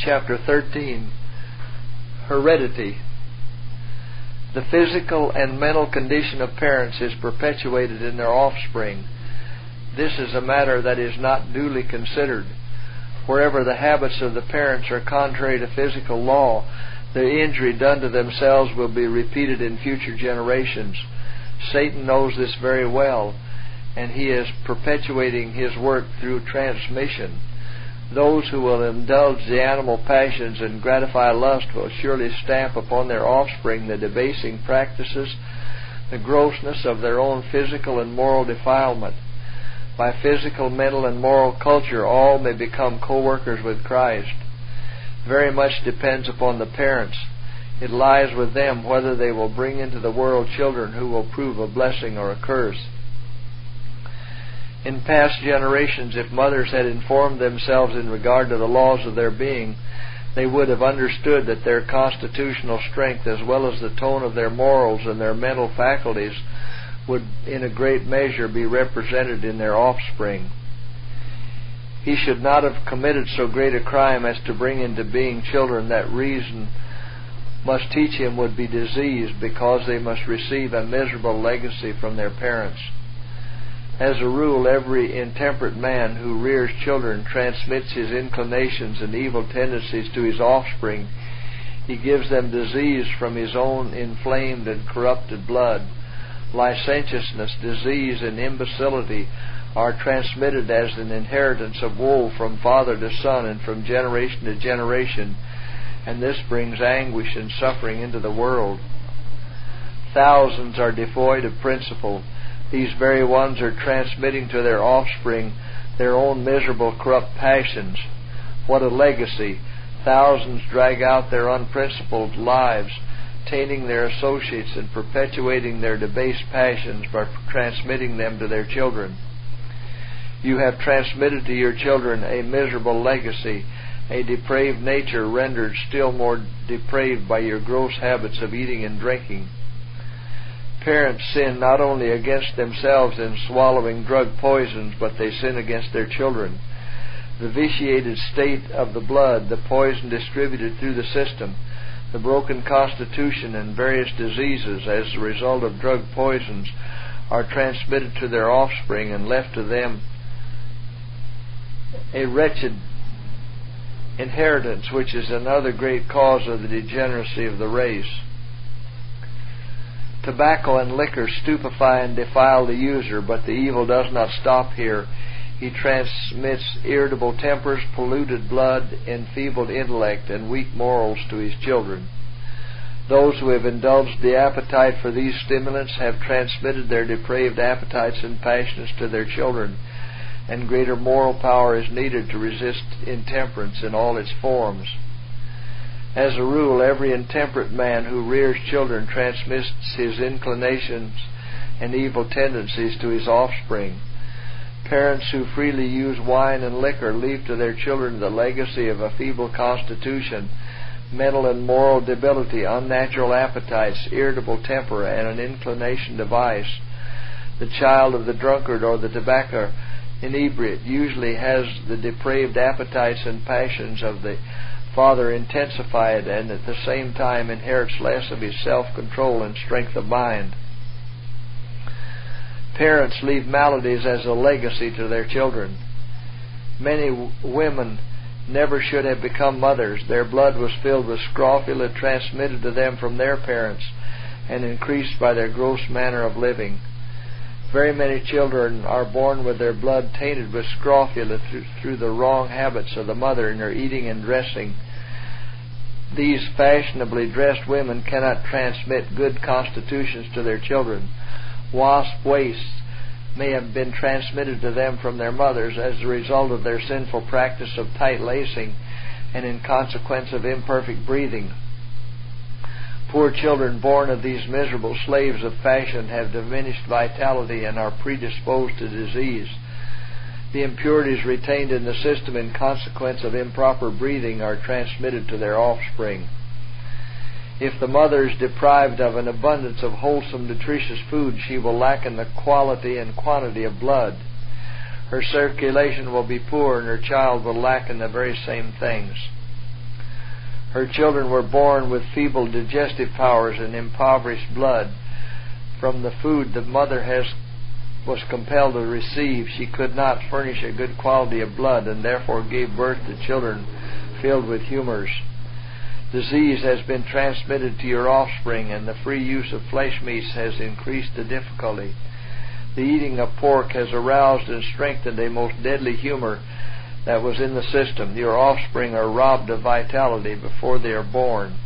chapter 13, heredity. The physical and mental condition of parents is perpetuated in their offspring. This is a matter that is not duly considered. Wherever the habits of the parents are contrary to physical law, the injury done to themselves will be repeated in future generations. Satan knows this very well, and he is perpetuating his work through transmission. Those who will indulge the animal passions and gratify lust will surely stamp upon their offspring the debasing practices, the grossness of their own physical and moral defilement. By physical, mental, and moral culture, all may become co-workers with Christ. Very much depends upon the parents. It lies with them whether they will bring into the world children who will prove a blessing or a curse. In past generations, if mothers had informed themselves in regard to the laws of their being, they would have understood that their constitutional strength, as well as the tone of their morals and their mental faculties, would in a great measure be represented in their offspring. He should not have committed so great a crime as to bring into being children that reason must teach him would be diseased, because they must receive a miserable legacy from their parents. As a rule, every intemperate man who rears children transmits his inclinations and evil tendencies to his offspring. He gives them disease from his own inflamed and corrupted blood. Licentiousness, disease, and imbecility are transmitted as an inheritance of woe from father to son and from generation to generation, and this brings anguish and suffering into the world. Thousands are devoid of principle. These very ones are transmitting to their offspring their own miserable, corrupt passions. What a legacy! Thousands drag out their unprincipled lives, tainting their associates and perpetuating their debased passions by transmitting them to their children. You have transmitted to your children a miserable legacy, a depraved nature rendered still more depraved by your gross habits of eating and drinking. Parents sin not only against themselves in swallowing drug poisons, but they sin against their children. The vitiated state of the blood, the poison distributed through the system, the broken constitution, and various diseases as a result of drug poisons are transmitted to their offspring and left to them a wretched inheritance, which is another great cause of the degeneracy of the race. Tobacco and liquor stupefy and defile the user, but the evil does not stop here. He transmits irritable tempers, polluted blood, enfeebled intellect, and weak morals to his children. Those who have indulged the appetite for these stimulants have transmitted their depraved appetites and passions to their children, and greater moral power is needed to resist intemperance in all its forms. As a rule, every intemperate man who rears children transmits his inclinations and evil tendencies to his offspring. Parents who freely use wine and liquor leave to their children the legacy of a feeble constitution, mental and moral debility, unnatural appetites, irritable temper, and an inclination to vice. The child of the drunkard or the tobacco inebriate usually has the depraved appetites and passions of the father intensified, and at the same time inherits less of his self-control and strength of mind. Parents leave maladies as a legacy to their children. Many women never should have become mothers. Their blood was filled with scrofula transmitted to them from their parents and increased by their gross manner of living. Very many children are born with their blood tainted with scrofula through the wrong habits of the mother in her eating and dressing. These fashionably dressed women cannot transmit good constitutions to their children. Wasp waists may have been transmitted to them from their mothers as a result of their sinful practice of tight lacing and in consequence of imperfect breathing. Poor children born of these miserable slaves of fashion have diminished vitality and are predisposed to disease. The impurities retained in the system in consequence of improper breathing are transmitted to their offspring. If the mother is deprived of an abundance of wholesome, nutritious food, she will lack in the quality and quantity of blood. Her circulation will be poor, and her child will lack in the very same things. Her children were born with feeble digestive powers and impoverished blood. From the food the mother was compelled to receive, she could not furnish a good quality of blood, and therefore gave birth to children filled with humors. Disease has been transmitted to your offspring, and the free use of flesh meats has increased the difficulty. The eating of pork has aroused and strengthened a most deadly humor that was in the system. Your offspring are robbed of vitality before they are born.